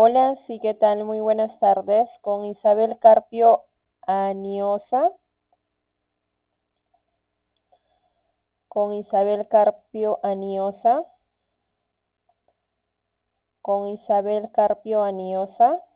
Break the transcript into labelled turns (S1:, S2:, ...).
S1: Hola, sí, ¿qué tal? Muy buenas tardes. Con Isabel Carpio Aniosa. Con Isabel Carpio Aniosa. Con Isabel Carpio Aniosa.